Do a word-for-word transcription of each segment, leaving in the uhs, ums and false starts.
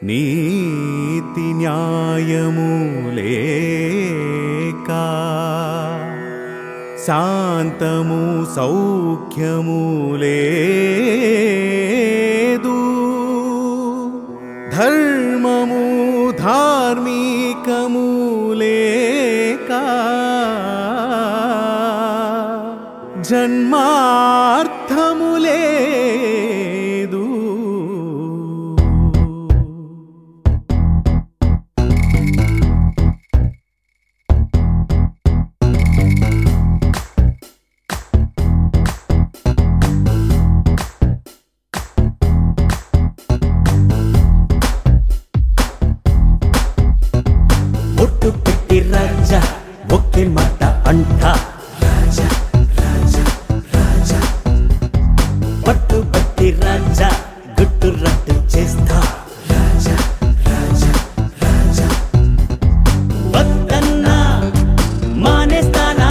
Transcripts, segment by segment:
నీతి న్యాయము లేక శాంతము సౌఖ్యము లేదు, ధర్మము ధార్మికము లేక జన్మార్థము లేదు. ఒట్టు పెట్టి రాజా ఒకే మాట అంట, రాజా రాజా రాజా పట్టు పట్టి రాజా గుట్టు రట్టు చేస్తా, రాజా రాజా రాజా వద్దన్నా మానేస్తానా,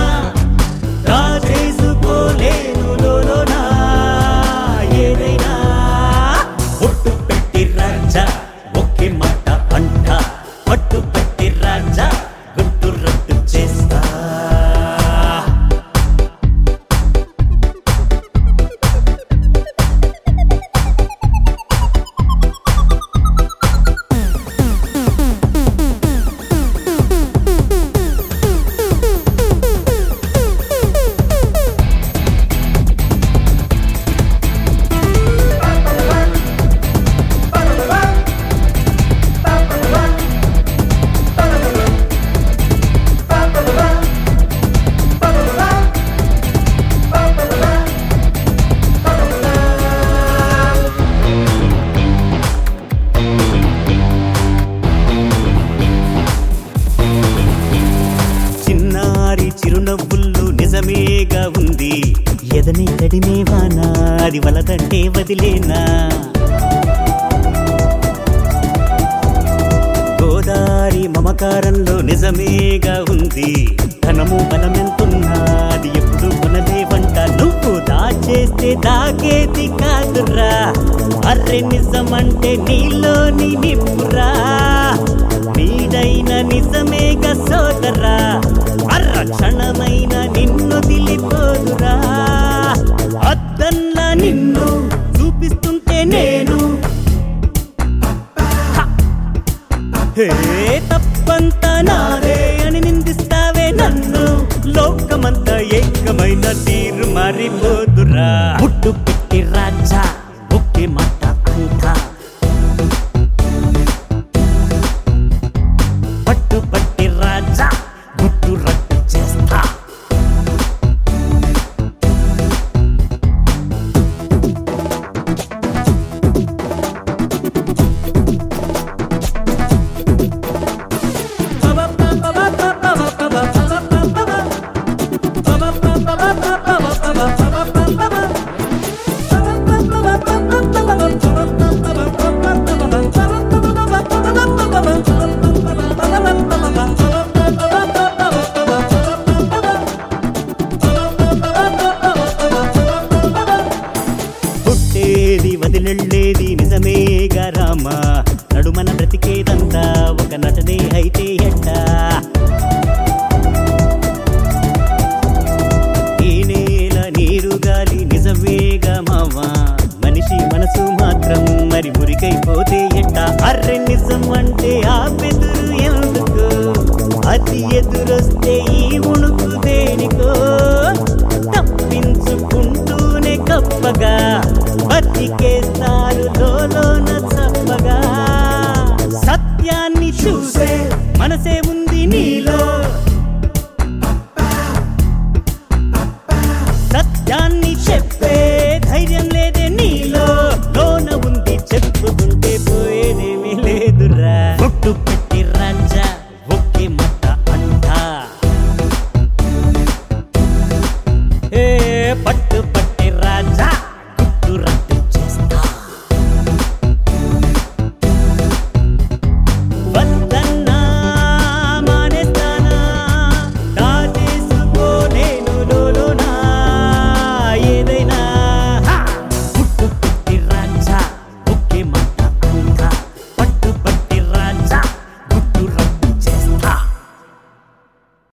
రాజేసుకోలేను లోలోనా ఏదైనా. ఒట్టు పెట్టి రాజా ఒకే మాట అంట, పట్టు పట్టి రాజా గుట్టు రట్టు చేస్తా. చిన్నారి చిరునవ్వుల్లో నిజమేగా ఉంది, ఎదని తడిమేవానా అది వలదంటే వదిలేనా. గోదారి మమకారంలో నిజమేగా ఉంది, ధనము బలమెంతున్నా అది ఎప్పుడు కొనలేవంట. నువ్వు దాచేస్తే దాగేది కాదురా, అర్రె నిజమంటే నీలోని నిప్పురా. నీడైన నిజమేగా సోదరా, అర్ర క్షణమైన నిన్ను దిలిపోదురా. అద్దల్లా నిన్ను చూపిస్తుంటే నేను హే తప్పంతా నాదే అని నిందిస్తావే నన్ను. లోకమంతా ఏకమైన తీరు మారిపోదురా. పుట్టు పెట్టి రాజా ఒకే మాట అంట, పట్టు పట్టి రాజా గుట్టు రట్టు చేస్తా. పుట్టేది వదిలెళ్ళేది నిజమేగా రామా, నడుమన బ్రతికేదంతా ఒక నటనే అయితే ఎట్ట. ఈ నేల నీరు గాలి నిజమేగా మావా, మనిషి మనసు మాత్రం మరి మురికైపోతే ఎట్ట. అర్రె నిజం అంటే ఆ బెదురు ఎందుకు, అది ఎదురొస్తే ఈ ఉణుకు దేనికో. తప్పించుకుంటూనే కప్పగా బతికేస్తారు లోలోన చప్పగా. సత్యాన్ని చూసే మనసే ఉంది నీలో, సత్యాన్ని చెప్పే ధైర్యం లేదే నీలో. లోన ఉంది చెప్పుకుంటే పోయేదేమీ లేదురా. పుట్టు